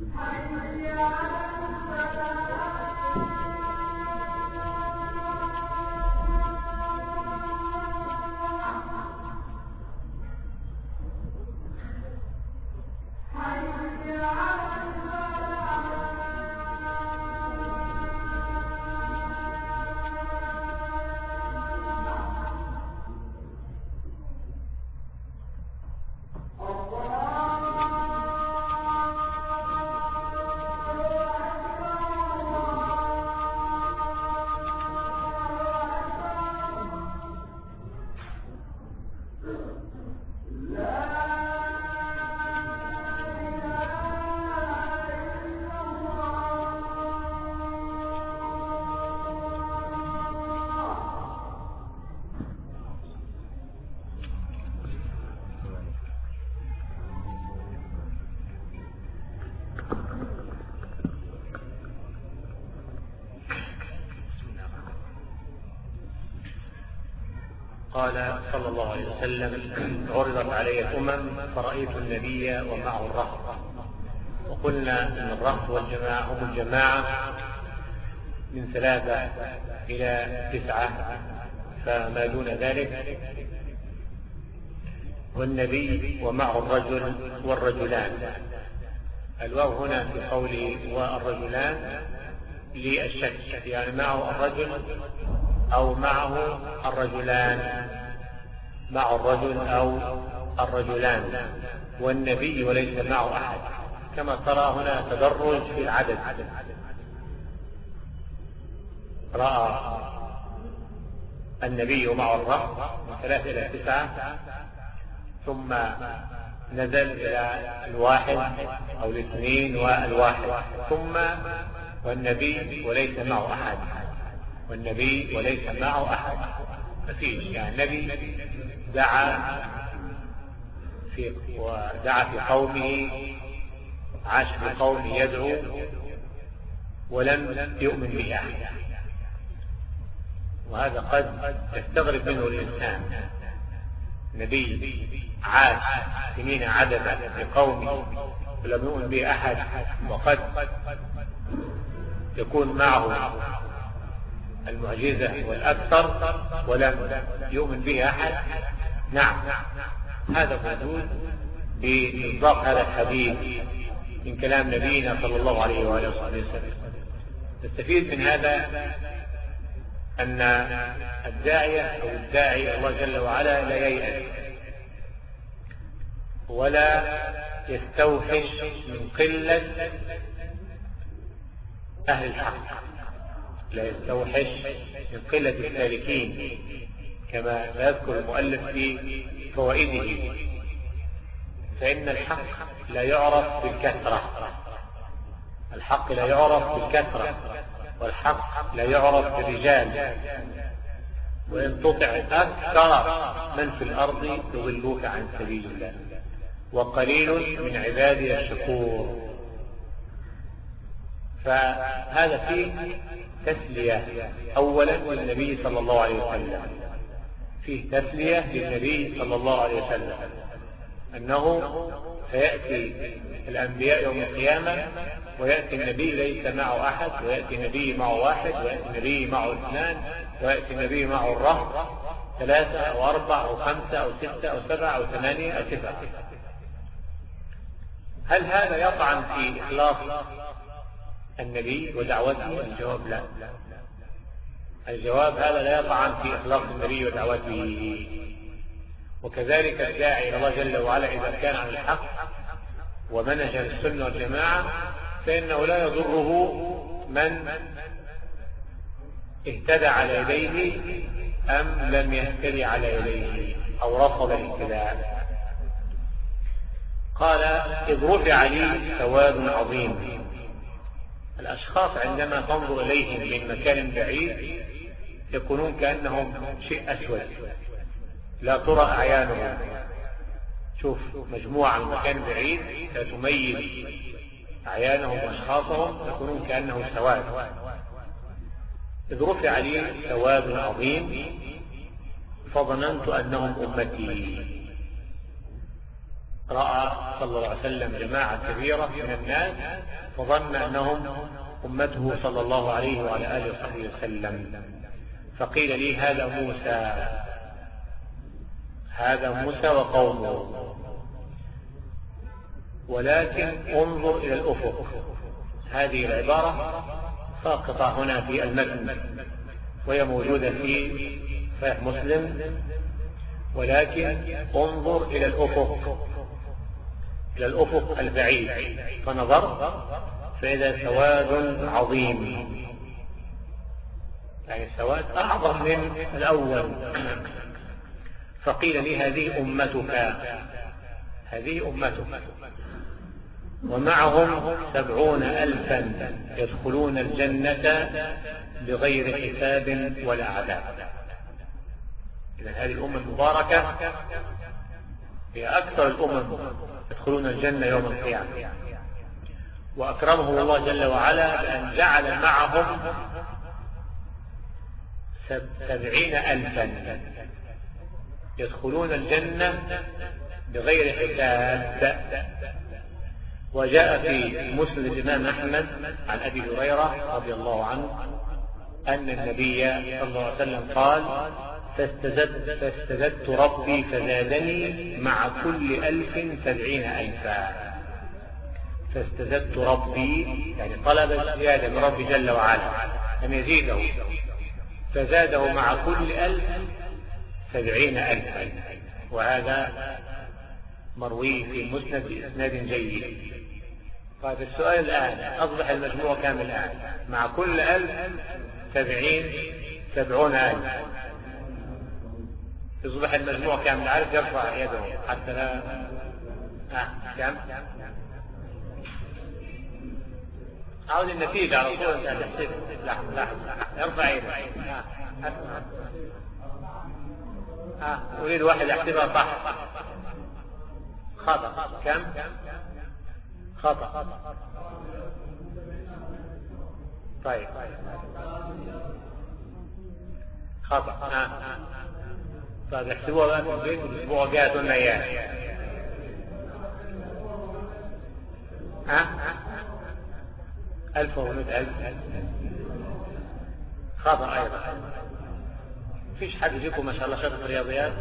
قال صلى الله عليه وسلم: عرضت علي الأمم فرأيت النبي ومعه الرهط، وقلنا أن الرهط والجماعة هم الجماعة من 3 إلى 9 فما دون ذلك، والنبي ومعه الرجل والرجلان. الواو هنا في قوله والرجلان للشك، يعني معه الرجل أو معه الرجلان، مع الرجل أو الرجلان، والنبي وليس معه أحد، كما ترى هنا تدرج في العدد. رأى النبي معه الرهط من 3 إلى 9، ثم نزل إلى 1 أو 2 و1، ثم والنبي وليس معه أحد، والنبي وليس معه أحد. مفيش، يعني النبي دعا في قومه، عاش في قومه يدعو ولم يؤمن به أحد، وهذا قد يستغرب منه الإنسان. نبي عاش سنين عددا في قومه ولم يؤمن به أحد، وقد يكون معه المعجزة والأكثر ولم يؤمن به أحد. نعم، هذا موجود بإطلاق هذا الحديث من كلام نبينا صلى الله عليه وآله وسلم. نستفيد من هذا أن الداعية أو الداعي الله جل وعلا لا ييأس ولا يستوحش من قلة أهل الحق، لا يستوحش من قلة السالكين، كما يذكر المؤلف في فوائده. فإن الحق لا يعرف بالكثرة، الحق لا يعرف بالكثرة، والحق لا يعرف بالرجال. وإن تطع أكثر من في الأرض يضلوك عن سبيل الله، وقليل من عبادي الشكور. فهذا فيه تسلية أولا للنبي صلى الله عليه وسلم، فيه تسلية للنبي صلى الله عليه وسلم أنه سيأتي الأنبياء يوم القيامة ويأتي النبي ليس معه أحد، ويأتي النبي معه 1، ويأتي النبي معه 2، ويأتي النبي معه الرهط 3 أو 4 أو 5 أو 6 أو 7 أو 8 أو 9. هل هذا يطعن في إخلاص النبي ودعوته؟ الجواب لا. الجواب هذا لا يطعن في إخلاص النبي ودعوته. وكذلك الداعي إلى الله جل وعلا إذا كان عن الحق ومنهج السنة والجماعة فإنه لا يضره من اهتدى على يديه أم لم يهتدي على يديه أو رفض الاهتداء. قال: إذ رفع لي سواد عظيم. الأشخاص عندما تنظر إليهم من مكان بعيد يكونون كأنهم شيء أسود لا ترى أعيانهم. شوف مجموعة من مكان بعيد لا تميز أعيانهم وأشخاصهم، يكونون كأنه سواد. إذ رفع لي سواد عظيم فظننت أنهم أمتي. رأى صلى الله عليه وسلم جماعة كبيرة من الناس فظن أنهم أمته صلى الله عليه وعلى آله وصحبه وسلم، فقيل لي هذا موسى وقومه، ولكن انظر إلى الأفق. هذه العبارة ساقطة هنا في المتن وهي موجودة في صحيح مسلم، ولكن انظر إلى الأفق البعيد، فنظر فإذا سواد عظيم، يعني السواد أعظم من الأول. فقيل لي هذه أمتك ومعهم 70,000 يدخلون الجنة بغير حساب ولا عذاب. إذن هذه الأمة المباركة هي أكثر الأمم يدخلون الجنة يوم القيامة، وأكرمهم الله جل وعلا بأن جعل معهم 70,000 يدخلون الجنة بغير حساب. وجاء في مسند الإمام أحمد عن أبي هريرة رضي الله عنه أن النبي صلى الله عليه وسلم قال: فاستزدت ربي فزادني مع كل 1000 70,000. فاستزدت ربي يعني طلب الزيادة من ربي جل وعلا أن يزيده، فزاده مع كل 1000 70,000. وهذا مروي في المسند بإسناد جيد. طيب السؤال الآن، أصبح المجموع كام الآن؟ مع كل 1000 70,000 يصبح المجموع كام؟ العارف يرفع يده حتى لا كم؟ عاوز النتيجة على طول. لحظة ارفع يده. أريد واحد يحسبها صح. خطأ. كم؟ خطأ. طيب خطأ. طيب احسبوها بقى في البيت والاسبوع الجاي تقولنا اياه. 1,400,000 خطأ ايضا. مفيش حد فيكم ما شاء الله شاطر في الرياضيات؟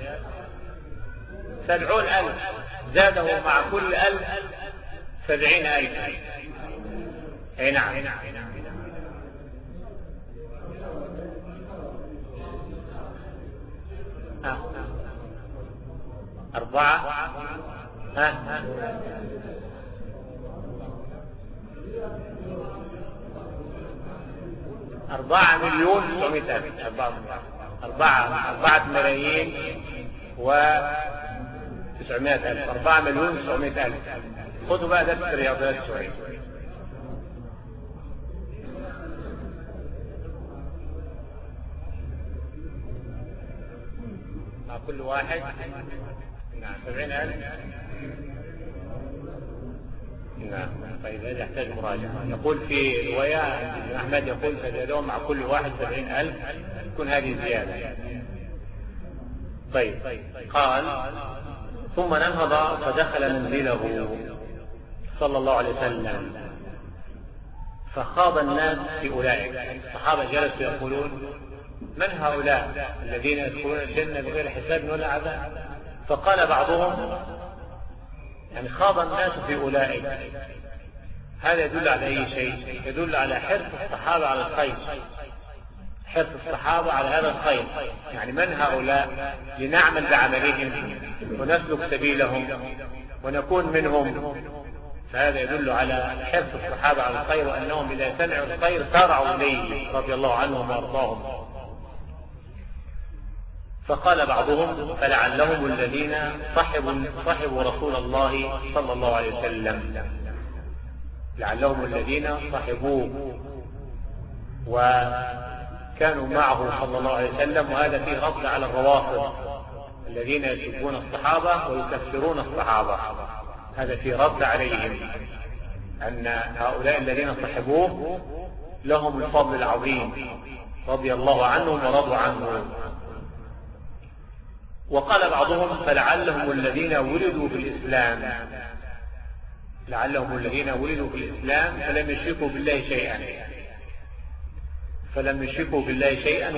70,000 زاده مع كل 1000 70,000. اي نعم. 4,900,000. 4,900,000. 4,900,000. خذوا بقى درس الرياضيات شوي. مع كل واحد 70,000. نعم. طيب هذا يحتاج مراجعة. يقول في رواية ابن أحمد يقول فزادهم مع كل واحد 70,000 تكون هذه زيادة. طيب قال: ثم نهض فدخل منزله صلى الله عليه وسلم فخاض الناس في أولئك. الصحابة جلسوا يقولون: من هؤلاء الذين يدخلون الجنة بغير حساب ولا عذاب؟ فقال بعضهم يعني خاض الناس في أولئك. هذا يدل على أي شيء؟ يدل على حرص الصحابة على الخير، حرص الصحابة على هذا الخير. يعني من هؤلاء لنعمل بعملهم ونسلك سبيلهم ونكون منهم. فهذا يدل على حرص الصحابة على الخير، وأنهم إذا سمعوا الخير سارعوا إليه رضي الله عنهم وأرضاهم. فقال بعضهم: فلعلهم الذين صحبوا رسول الله صلى الله عليه وسلم، لعلهم الذين صحبوه وكانوا معه صلى الله عليه وسلم. وهذا فيه رد على الروافض الذين يسبون الصحابة ويكفرون الصحابة. هذا فيه رد عليهم، أن هؤلاء الذين صحبوه لهم الفضل العظيم رضي الله عنهم ورضوا عنه. وقال بعضهم فلعلهم الذين ولدوا في الإسلام، لعلهم الذين ولدوا في الإسلام فلم يشركوا بالله شيئا، فلم يشركوا بالله شيئا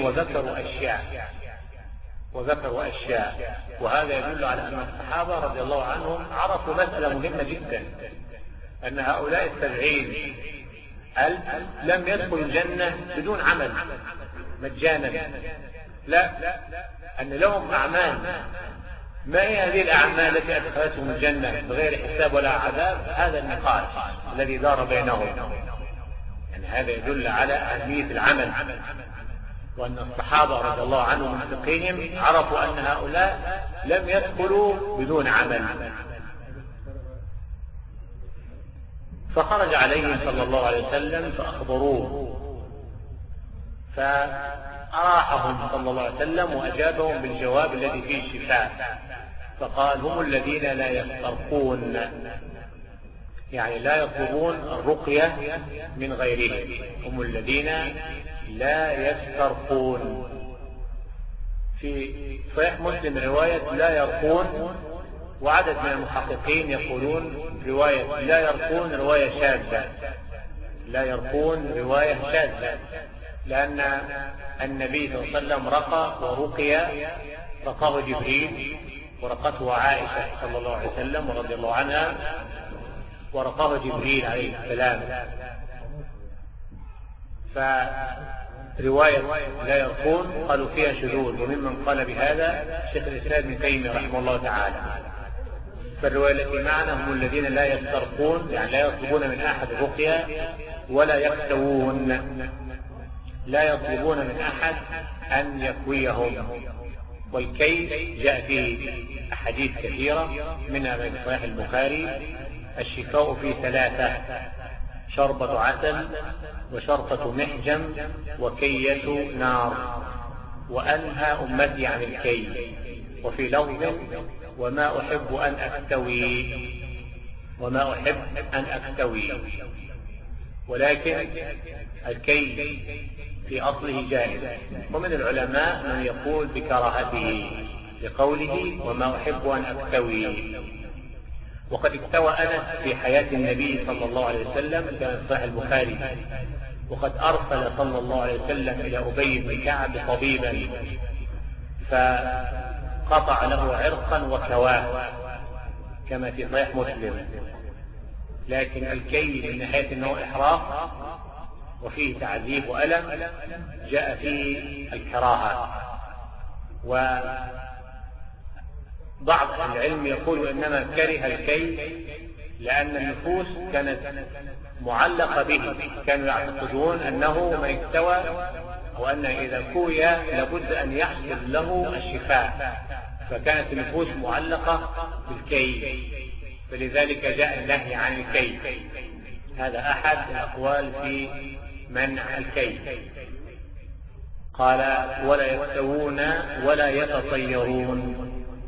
وذكروا أشياء. وهذا يدل على أن الصحابة رضي الله عنهم عرفوا مسألة مهمة جدا، أن هؤلاء 70,000 لم يدخلوا الجنة بدون عمل مجانا، لا، أن لهم أعمال. ما هي هذه الأعمال التي أدخلتهم الجنة بغير حساب ولا عذاب؟ هذا النقاش الذي دار بينهم. يعني هذا يدل على أهمية العمل، وأن الصحابة رضي الله عنهم من فقههم عرفوا أن هؤلاء لم يدخلوا بدون عمل. فخرج عليهم صلى الله عليه وسلم فأخبروه، فأراحهم صلى الله عليه وسلم وأجابهم بالجواب الذي فيه الشفاء، فقال هم الذين لا يسترقون، يعني لا يطلبون الرقية من غيرهم، هم الذين لا يسترقون. في صحيح مسلم رواية لا يرقون، وعدد من المحققين يقولون رواية لا يرقون رواية شاذة، لا يرقون رواية شاذة، لأن النبي صلى الله عليه وسلم رقى ورقي، رقاه جبريل ورقته عائشة صلى الله عليه وسلم ورضي الله عنها، ورقاه جبريل عليه السلام. فرواية لا يرقون قالوا فيها شذوذ، وممن قال بهذا شيخ الإسلام ابن تيمية رحمه الله تعالى. فالرواية التي معنا هم الذين لا يسترقون، يعني لا يطلبون من أحد رقية ولا يكتوون، لا يطلبون من أحد أن يكويهم. والكي جاء فيه أحاديث كثيرة، منها من صحيح البخاري الشفاء في 3: شربة عسل، وشرطة محجم، وكية نار، وأنهى أمتي عن الكي. وفي لفظ وما أحب أن أكتوي، وما أحب أن أكتوي. ولكن الكي في أصله جائز، ومن العلماء من يقول بكراهته لقوله وما أحب أن أكتوي. وقد اكتوى أنس في حياة النبي صلى الله عليه وسلم كما في صحيح البخاري، وقد أرسل صلى الله عليه وسلم إلى أبي بن كعب طبيبا فقطع له عرقا وكواه كما في صحيح مسلم. لكن الكي من ناحية أنه إحراق وفيه تعذيب وألم جاء فيه الكراهة. وبعض العلم يقول إنما كره الكي لأن النفوس كانت معلقة به، كانوا يعتقدون أنه من اكتوى أو أن إذا كوي لابد أن يحصل له الشفاء، فكانت النفوس معلقة بالكي، فلذلك جاء النهي عن الكي. هذا أحد الأقوال في منع الكي. قال ولا يكتوون ولا يتطيرون.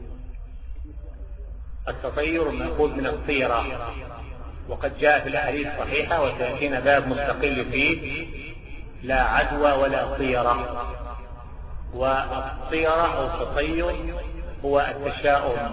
التطير مأخوذ من الطيرة، وقد جاء في الأحاديث الصحيحة وسيأتينا باب مستقل فيه لا عدوى ولا طيرة. والطيرة أو التطير هو التشاؤم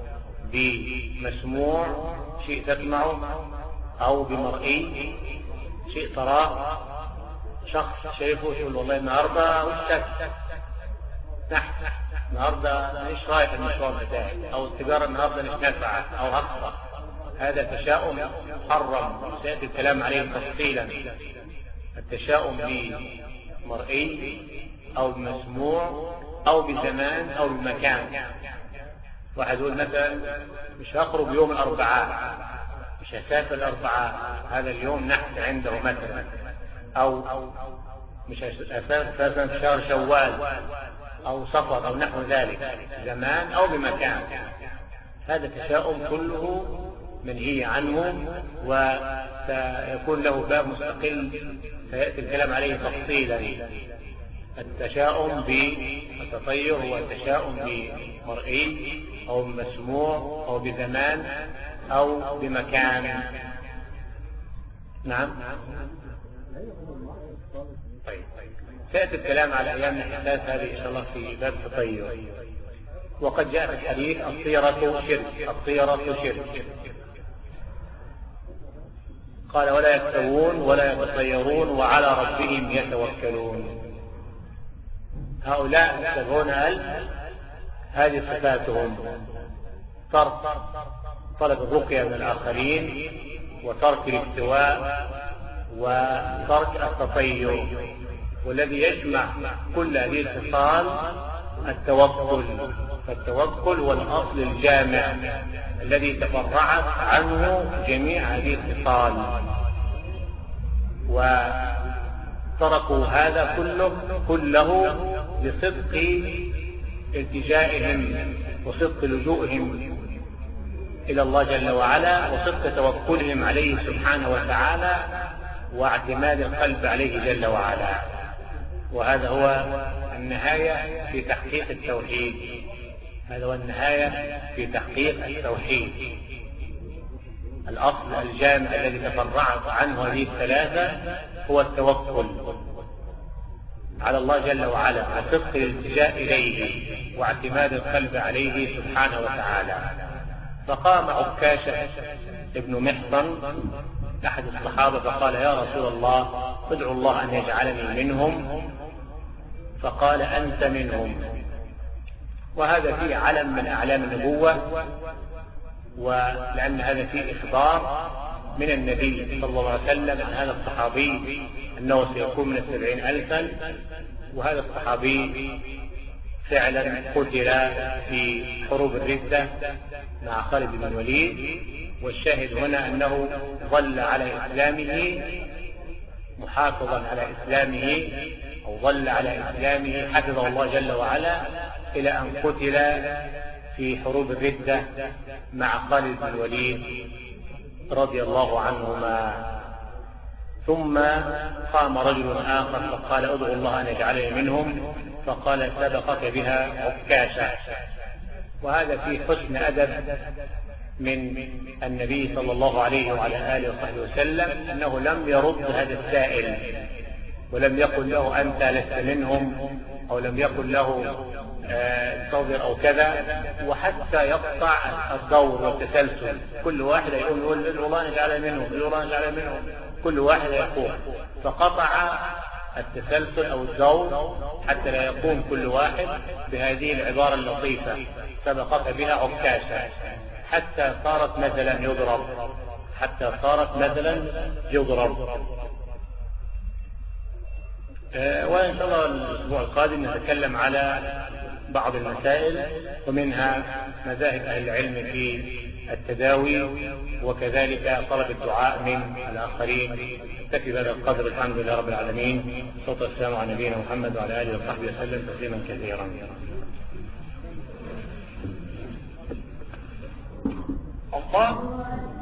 بمسموع شيء تسمعه، أو بمرئي شيء تراه، شخص شايفه يقول والله النهارده وشك نحن النهارده مش رايح المشوار بتاعي، او التجاره النهارده مش نافعه او هخسر. هذا تشاؤم محرم، سياتي الكلام عليه تفصيلا. التشاؤم بمرئي او بمسموع او بزمان او بمكان. واحد يقول مثلا مش هخرج يوم الاربعاء، مش هسافر الاربعاء، هذا اليوم نحن عنده مثلا، او مش هسافر في شهر شوال او صفر او نحو ذلك، زمان او بمكان. هذا تشاؤم كله منهي عنه، وسيكون له باب مستقل سيأتي الكلام عليه تفصيلا. التشاؤم بالتطير هو التشاؤم بمرئي او بمسموع او بزمان او بمكان. نعم. طيب سيأتي الكلام على أيام الحساس هذه إن شاء الله في باب التطير. وقد جاء في الحديث الطيرة شرك، الطيرة شرك. قال ولا يكتوون ولا يتطيرون وعلى ربهم يتوكلون. هؤلاء 70,000 هذه صفاتهم: ترك طلب الرقية من الآخرين، وترك الاستواء، وترك التطير. والذي يجمع كل هذه الخصال التوكل. فالتوكل هو الأصل الجامع الذي تفرعت عنه جميع هذه الخصال، وتركوا هذا كله لصدق التجائهم وصدق لجوئهم إلى الله جل وعلا، وصدق توكلهم عليه سبحانه وتعالى، واعتماد القلب عليه جل وعلا. وهذا هو النهاية في تحقيق التوحيد. هذا هو النهاية في تحقيق التوحيد. الأصل الجامع الذي تفرعت عنه هذه الثلاثة هو التوكل على الله جل وعلا، وصدق الالتجاء إليه، واعتماد القلب عليه سبحانه وتعالى. فقام عكاشة ابن محصن أحد الصحابة فقال يا رسول الله ادعو الله أن يجعلني منهم. فقال أنت منهم. وهذا فيه علم من أعلام النبوة، ولأن هذا فيه إخبار من النبي صلى الله عليه وسلم عن هذا الصحابي أنه سيكون من 70,000. وهذا الصحابي فعلا قتل في حروب الردة مع خالد بن الوليد. والشاهد هنا أنه ظل على إسلامه، محافظا على إسلامه، أو ظل على إسلامه حفظه الله جل وعلا إلى أن قتل في حروب الردة مع خالد بن الوليد رضي الله عنهما. ثم قام رجل آخر فقال ادعو الله أن يجعلني منهم. فقال سبقك بها عكاشة. وهذا في حسن أدب من النبي صلى الله عليه وعلى آله وصحبه وسلم أنه لم يرد هذا السائل، ولم يقل له أنت لست منهم، أو لم يقل له انتظر أو كذا، وحتى يقطع الدور والتسلسل. كل واحد يقول ادعو الله أن يجعلني منهم، ادعو الله أن يجعلني منهم، كل واحد يقول. فقطع التسلسل أو الدور حتى لا يقوم كل واحد بهذه العبارة اللطيفة سبقت بها عكاشة، حتى صارت مثلا يضرب، حتى صارت مثلا يضرب. وإن شاء الله الأسبوع القادم نتكلم على بعض المسائل، ومنها مذاهب أهل العلم في التداوي، وكذلك طلب الدعاء من الآخرين. نكتفي بهذا القدر. الحمد لله رب العالمين، والصلاة والسلام على نبينا محمد وعلى آله وصحبه وسلم تسليما كثيرا. الله